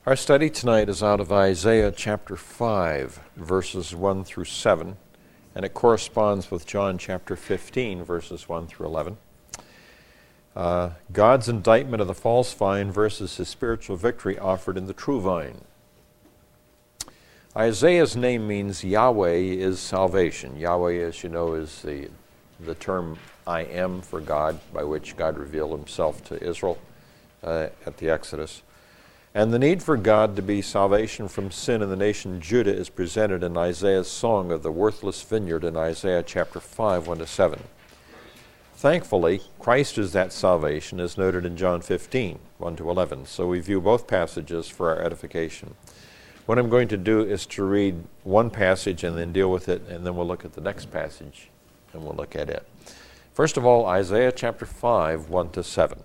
Our study tonight is out of Isaiah chapter 5, verses 1 through 7, and it corresponds with John chapter 15, verses 1 through 11. God's indictment of the false vine versus his spiritual victory offered in the true vine. Isaiah's name means Yahweh is salvation. Yahweh, as you know, is the term I am for God, by which God revealed himself to Israel at the Exodus. And the need for God to be salvation from sin in the nation Judah is presented in Isaiah's song of the worthless vineyard in Isaiah chapter 5, 1 to 7. Thankfully, Christ is that salvation, as noted in John 15, 1 to 11. So we view both passages for our edification. What I'm going to do is to read one passage and then deal with it, and then we'll look at the next passage and we'll look at it. First of all, Isaiah chapter 5, 1 to 7.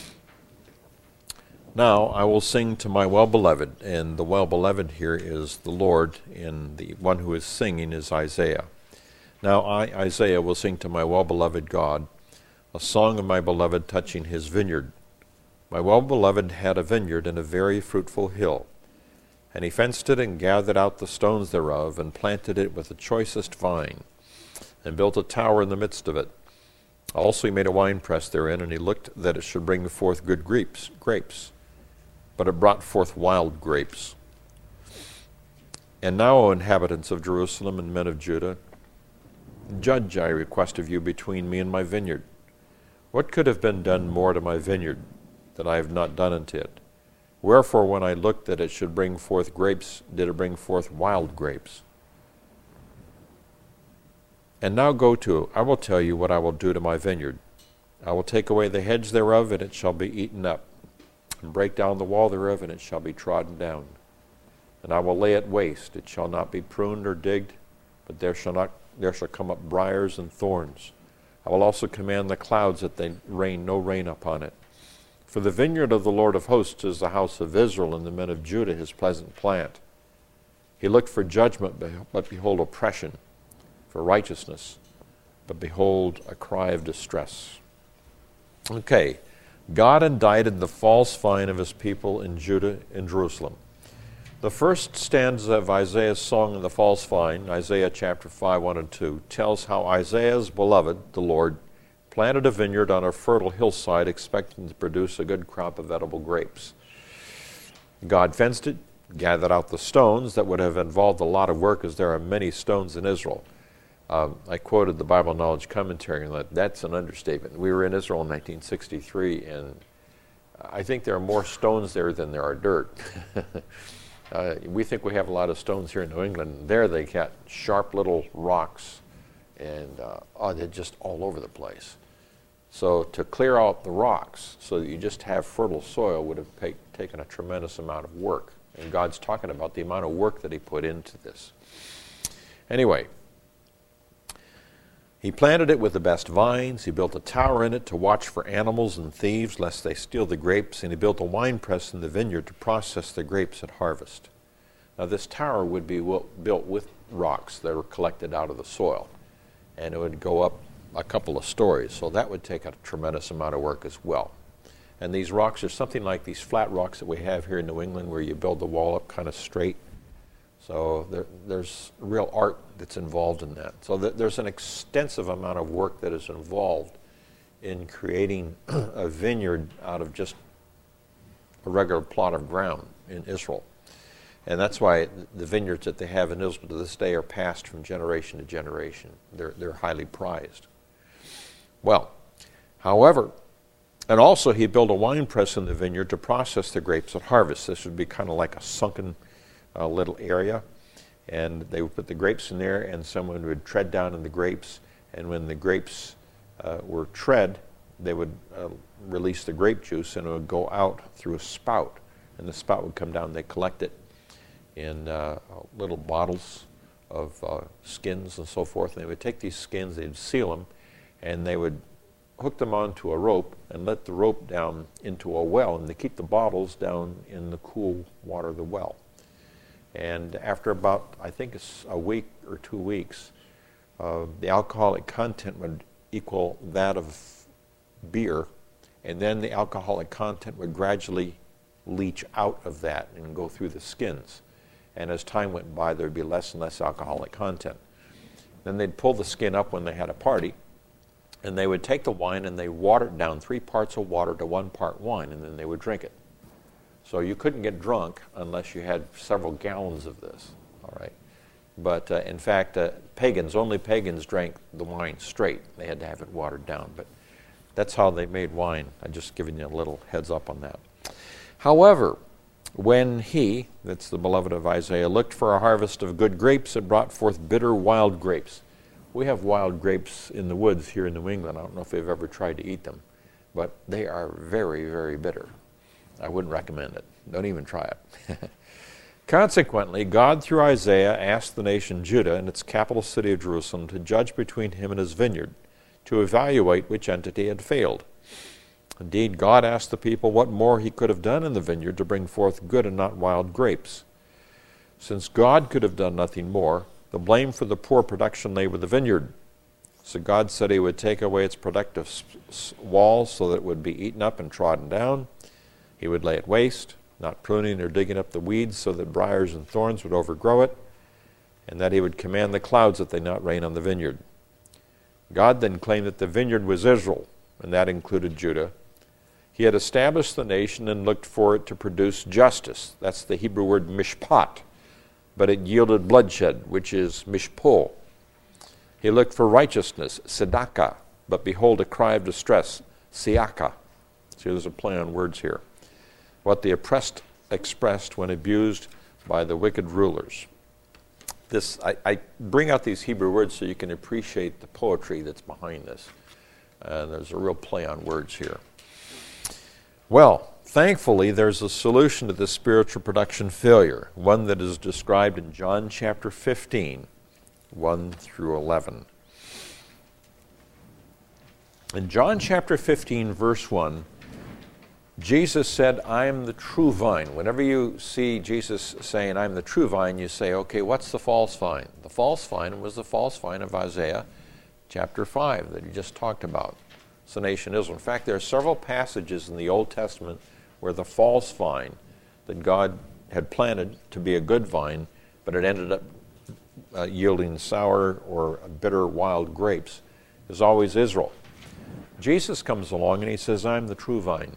Now I will sing to my well-beloved, and the well-beloved here is the Lord, and the one who is singing is Isaiah. Now I, Isaiah, will sing to my well-beloved God a song of my beloved touching his vineyard. My well-beloved had a vineyard in a very fruitful hill, and he fenced it and gathered out the stones thereof, and planted it with the choicest vine, and built a tower in the midst of it. Also he made a winepress therein, and he looked that it should bring forth good grapes. But it brought forth wild grapes. And now, O inhabitants of Jerusalem and men of Judah, judge, I request of you, between me and my vineyard. What could have been done more to my vineyard that I have not done unto it? Wherefore, when I looked that it should bring forth grapes, did it bring forth wild grapes? And now go to, I will tell you what I will do to my vineyard. I will take away the hedge thereof, and it shall be eaten up, and break down the wall thereof, and it shall be trodden down. And I will lay it waste, it shall not be pruned or digged, but there shall come up briars and thorns. I will also command the clouds that they rain no rain upon it. For the vineyard of the Lord of hosts is the house of Israel, and the men of Judah his pleasant plant. He looked for judgment, but behold oppression, for righteousness, but behold a cry of distress. Okay. God indicted the false vine of his people in Judah and Jerusalem. The first stanza of Isaiah's song of the false vine, Isaiah chapter 5, 1 and 2, tells how Isaiah's beloved, the Lord, planted a vineyard on a fertile hillside expecting to produce a good crop of edible grapes. God fenced it, gathered out the stones. That would have involved a lot of work, as there are many stones in Israel. I quoted the Bible Knowledge Commentary, and that's an understatement. We were in Israel in 1963, and I think there are more stones there than there are dirt. We think we have a lot of stones here in New England. There they got sharp little rocks, and they're just all over the place. So to clear out the rocks so that you just have fertile soil would have taken a tremendous amount of work. And God's talking about the amount of work that he put into this. Anyway, he planted it with the best vines. He built a tower in it to watch for animals and thieves, lest they steal the grapes. And he built a winepress in the vineyard to process the grapes at harvest. Now this tower would be built with rocks that were collected out of the soil. And it would go up a couple of stories. So that would take a tremendous amount of work as well. And these rocks are something like these flat rocks that we have here in New England, where you build the wall up kind of straight. So there's real art that's involved in that. So there's an extensive amount of work that is involved in creating a vineyard out of just a regular plot of ground in Israel. And that's why the vineyards that they have in Israel to this day are passed from generation to generation. They're highly prized. Well, however, and also he built a wine press in the vineyard to process the grapes at harvest. This would be kind of like a sunken little area, and they would put the grapes in there, and someone would tread down in the grapes, and when the grapes were tread, they would release the grape juice, and it would go out through a spout, and the spout would come down. They collect it in little bottles of skins and so forth, and they would take these skins, they'd seal them, and they would hook them onto a rope and let the rope down into a well, and they keep the bottles down in the cool water of the well. And after about, I think it's a week or 2 weeks, the alcoholic content would equal that of beer, and then the alcoholic content would gradually leach out of that and go through the skins. And as time went by, there would be less and less alcoholic content. Then they'd pull the skin up when they had a party, and they would take the wine and they water it down, 3 parts of water to 1 part wine, and then they would drink it. So you couldn't get drunk unless you had several gallons of this, all right? But in fact, only pagans drank the wine straight. They had to have it watered down. But that's how they made wine. I'm just giving you a little heads up on that. However, when he, that's the beloved of Isaiah, looked for a harvest of good grapes, it brought forth bitter wild grapes. We have wild grapes in the woods here in New England. I don't know if you've ever tried to eat them, but they are very, very bitter. I wouldn't recommend it. Don't even try it. Consequently, God, through Isaiah, asked the nation Judah and its capital city of Jerusalem to judge between him and his vineyard, to evaluate which entity had failed. Indeed, God asked the people what more he could have done in the vineyard to bring forth good and not wild grapes. Since God could have done nothing more, the blame for the poor production lay with the vineyard. So God said he would take away its productive walls so that it would be eaten up and trodden down. He would lay it waste, not pruning or digging up the weeds so that briars and thorns would overgrow it, and that he would command the clouds that they not rain on the vineyard. God then claimed that the vineyard was Israel, and that included Judah. He had established the nation and looked for it to produce justice. That's the Hebrew word mishpat, but it yielded bloodshed, which is mishpol. He looked for righteousness, tzedakah, but behold a cry of distress, siaka. See, there's a play on words here. What the oppressed expressed when abused by the wicked rulers. I bring out these Hebrew words so you can appreciate the poetry that's behind this. There's a real play on words here. Well, thankfully, there's a solution to this spiritual production failure, one that is described in John chapter 15, 1 through 11. In John chapter 15, verse 1, Jesus said, I am the true vine. Whenever you see Jesus saying, I am the true vine, you say, okay, what's the false vine? The false vine was the false vine of Isaiah chapter 5 that he just talked about. It's the nation Israel. In fact, there are several passages in the Old Testament where the false vine that God had planted to be a good vine, but it ended up yielding sour or bitter wild grapes, is always Israel. Jesus comes along and he says, I'm the true vine.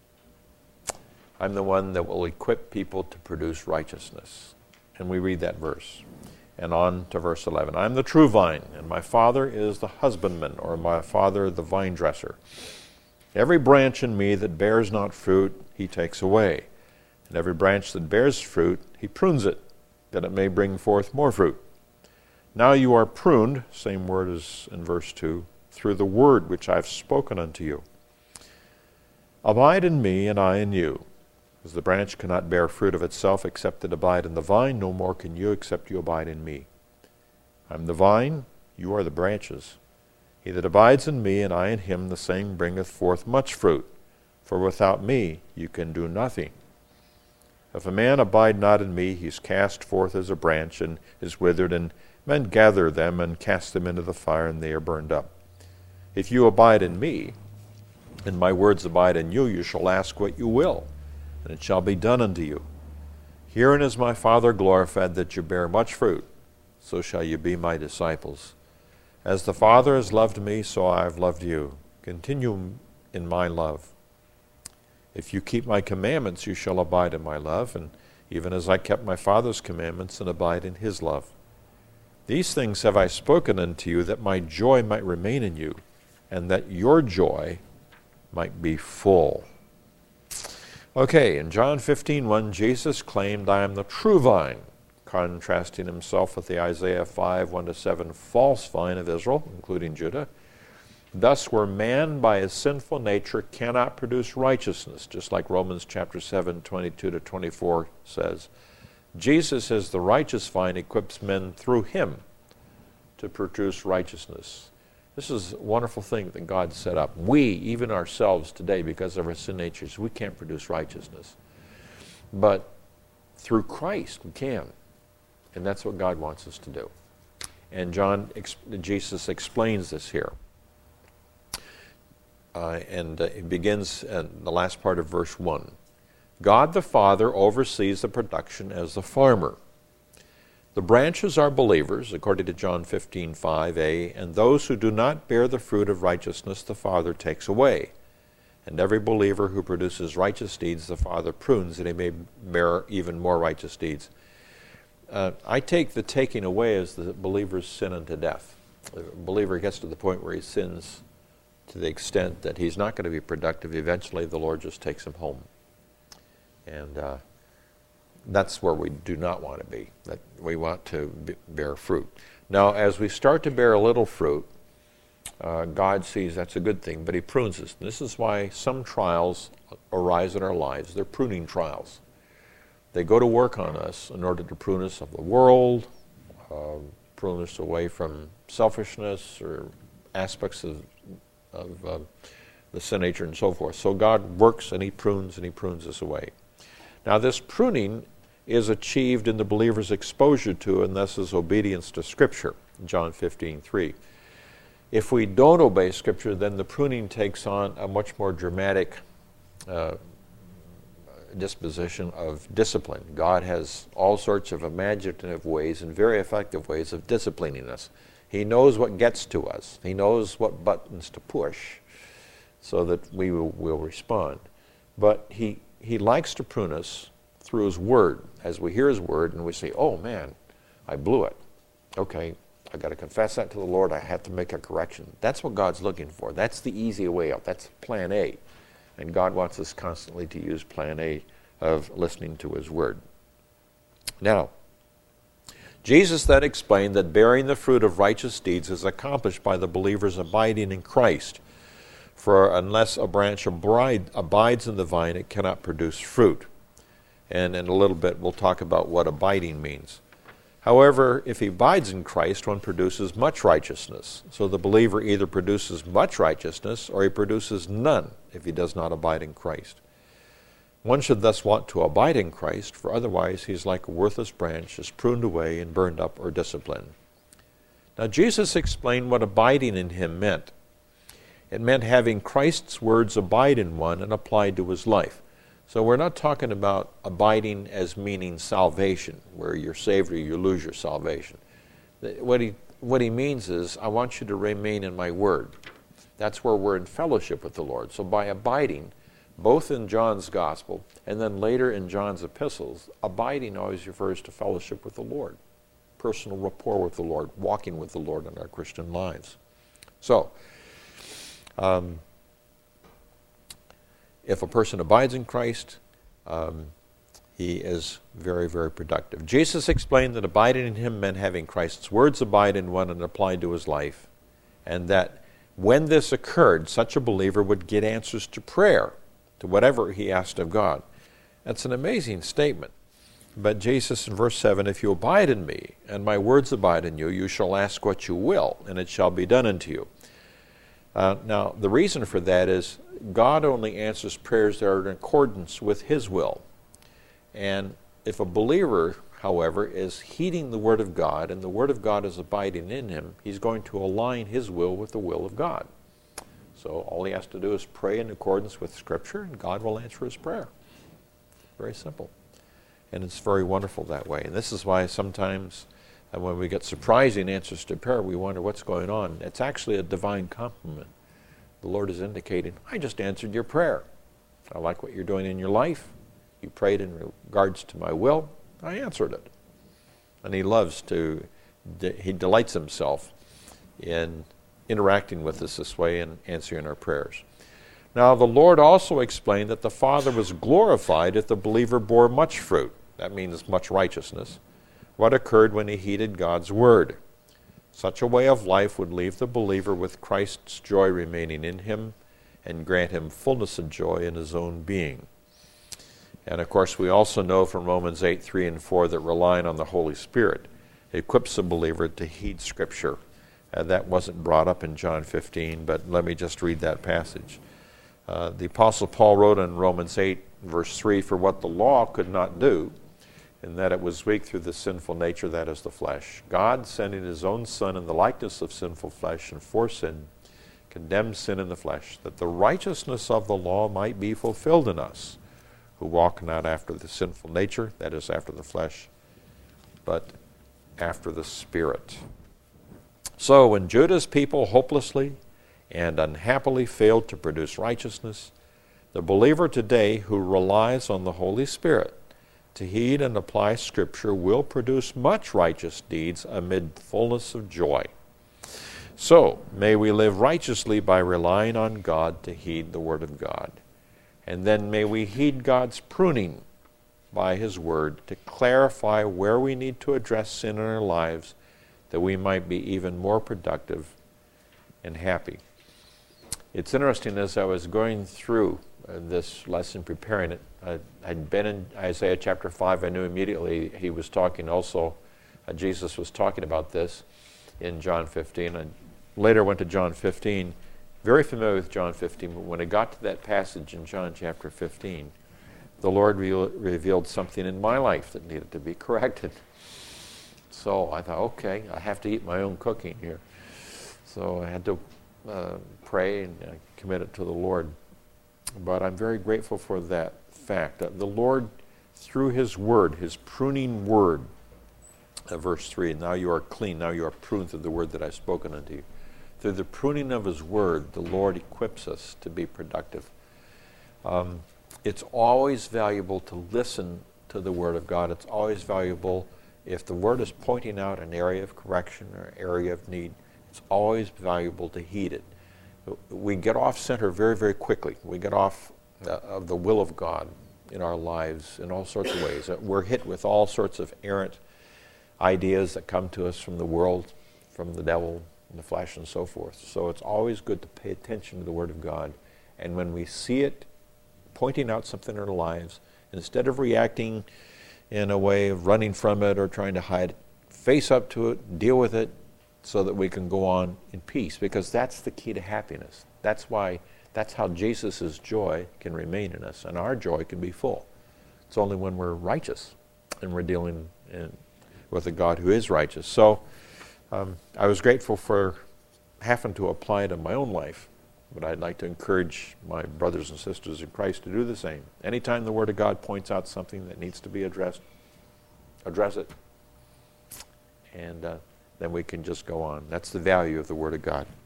I'm the one that will equip people to produce righteousness. And we read that verse. And on to verse 11. I'm the true vine, and my Father is the husbandman, or my Father the vine dresser. Every branch in me that bears not fruit, he takes away. And every branch that bears fruit, he prunes it, that it may bring forth more fruit. Now you are pruned, same word as in verse 2, through the word which I have spoken unto you. Abide in me, and I in you. As the branch cannot bear fruit of itself except it abide in the vine, no more can you except you abide in me. I am the vine, you are the branches. He that abides in me, and I in him, the same bringeth forth much fruit. For without me you can do nothing. If a man abide not in me, he is cast forth as a branch, and is withered, and men gather them, and cast them into the fire, and they are burned up. If you abide in me, and my words abide in you, you shall ask what you will, and it shall be done unto you. Herein is my Father glorified, that you bear much fruit, so shall you be my disciples. As the Father has loved me, so I have loved you. Continue in my love. If you keep my commandments, you shall abide in my love, and even as I kept my Father's commandments and abide in his love. These things have I spoken unto you, that my joy might remain in you, and that your joy might be full. Okay, in John 15:1, Jesus claimed, I am the true vine, contrasting himself with the Isaiah 5:1-7 false vine of Israel, including Judah. Thus, where man by his sinful nature cannot produce righteousness, just like Romans chapter 7:22-24 says, Jesus as the righteous vine equips men through him to produce righteousness. This is a wonderful thing that God set up. We, even ourselves today, because of our sin natures, we can't produce righteousness. But through Christ, we can. And that's what God wants us to do. And Jesus explains this here. It begins in the last part of verse 1. God the Father oversees the production as the farmer. The branches are believers, according to John 15:5a, and those who do not bear the fruit of righteousness the Father takes away. And every believer who produces righteous deeds the Father prunes, that he may bear even more righteous deeds. I take the taking away as the believer's sin unto death. The believer gets to the point where he sins to the extent that he's not going to be productive. Eventually the Lord just takes him home. And that's where we do not want to be. That we want to bear fruit. Now, as we start to bear a little fruit, God sees that's a good thing, but he prunes us. This is why some trials arise in our lives. They're pruning trials. They go to work on us in order to prune us of the world, prune us away from selfishness or aspects of the sin nature and so forth. So God works and he prunes us away. Now this pruning is achieved in the believer's exposure to and thus his obedience to Scripture, John 15:3. If we don't obey Scripture, then the pruning takes on a much more dramatic disposition of discipline. God has all sorts of imaginative ways and very effective ways of disciplining us. He knows what gets to us. He knows what buttons to push so that we will respond. But he likes to prune us through his word. As we hear his word and we say, oh man, I blew it. Okay, I got to confess that to the Lord. I have to make a correction. That's what God's looking for. That's the easy way out. That's plan A. And God wants us constantly to use plan A of listening to his word. Now, Jesus then explained that bearing the fruit of righteous deeds is accomplished by the believer's abiding in Christ. For unless a branch abides in the vine, it cannot produce fruit. And in a little bit, we'll talk about what abiding means. However, if he abides in Christ, one produces much righteousness. So the believer either produces much righteousness or he produces none if he does not abide in Christ. One should thus want to abide in Christ, for otherwise he is like a worthless branch, just pruned away and burned up or disciplined. Now Jesus explained what abiding in him meant. It meant having Christ's words abide in one and applied to his life. So we're not talking about abiding as meaning salvation, where you're saved or you lose your salvation. What he means is, I want you to remain in my word. That's where we're in fellowship with the Lord. So by abiding, both in John's gospel and then later in John's epistles, abiding always refers to fellowship with the Lord, personal rapport with the Lord, walking with the Lord in our Christian lives. So, if a person abides in Christ, he is very, very productive. Jesus explained that abiding in him meant having Christ's words abide in one and applied to his life, and that when this occurred, such a believer would get answers to prayer, to whatever he asked of God. That's an amazing statement. But Jesus in verse 7, if you abide in me, and my words abide in you, you shall ask what you will, and it shall be done unto you. Now, the reason for that is God only answers prayers that are in accordance with his will. And if a believer, however, is heeding the Word of God, and the Word of God is abiding in him, he's going to align his will with the will of God. So all he has to do is pray in accordance with Scripture, and God will answer his prayer. Very simple. And it's very wonderful that way. And this is why sometimes when we get surprising answers to prayer, we wonder what's going on. It's actually a divine compliment. The Lord is indicating, I just answered your prayer. I like what you're doing in your life. You prayed in regards to my will. I answered it. And he he delights himself in interacting with us this way and answering our prayers. Now, the Lord also explained that the Father was glorified if the believer bore much fruit. That means much righteousness. What occurred when he heeded God's word. Such a way of life would leave the believer with Christ's joy remaining in him and grant him fullness of joy in his own being. And of course, we also know from Romans 8:3 and 4 that relying on the Holy Spirit equips the believer to heed Scripture. That wasn't brought up in John 15, but let me just read that passage. The Apostle Paul wrote in Romans 8, verse 3, for what the law could not do, in that it was weak through the sinful nature, that is the flesh. God, sending his own Son in the likeness of sinful flesh and for sin, condemned sin in the flesh, that the righteousness of the law might be fulfilled in us, who walk not after the sinful nature, that is, after the flesh, but after the Spirit. So when Judah's people hopelessly and unhappily failed to produce righteousness, the believer today who relies on the Holy Spirit to heed and apply Scripture will produce much righteous deeds amid fullness of joy. So, may we live righteously by relying on God to heed the Word of God. And then may we heed God's pruning by His Word to clarify where we need to address sin in our lives, that we might be even more productive and happy. It's interesting, as I was going through this lesson, preparing it, I'd been in Isaiah chapter 5. I knew immediately he was talking also, Jesus was talking about this in John 15. I later went to John 15, very familiar with John 15, but when I got to that passage in John chapter 15, the Lord revealed something in my life that needed to be corrected. So I thought, okay, I have to eat my own cooking here. So I had to pray and commit it to the Lord. But I'm very grateful for that fact. The Lord, through His Word, His pruning Word, verse 3, now you are clean, now you are pruned through the Word that I've spoken unto you. Through the pruning of His Word, the Lord equips us to be productive. It's always valuable to listen to the Word of God. It's always valuable if the Word is pointing out an area of correction or area of need. It's always valuable to heed it. We get off center very, very quickly. We get off of the will of God in our lives in all sorts of ways. We're hit with all sorts of errant ideas that come to us from the world, from the devil, and the flesh, and so forth. So it's always good to pay attention to the Word of God. And when we see it pointing out something in our lives, instead of reacting in a way of running from it or trying to hide it, face up to it, deal with it, so that we can go on in peace, because that's the key to happiness. That's how Jesus' joy can remain in us, and our joy can be full. It's only when we're righteous and we're dealing with a God who is righteous. So I was grateful for having to apply it in my own life, but I'd like to encourage my brothers and sisters in Christ to do the same. Anytime the Word of God points out something that needs to be addressed, address it. And then we can just go on. That's the value of the Word of God.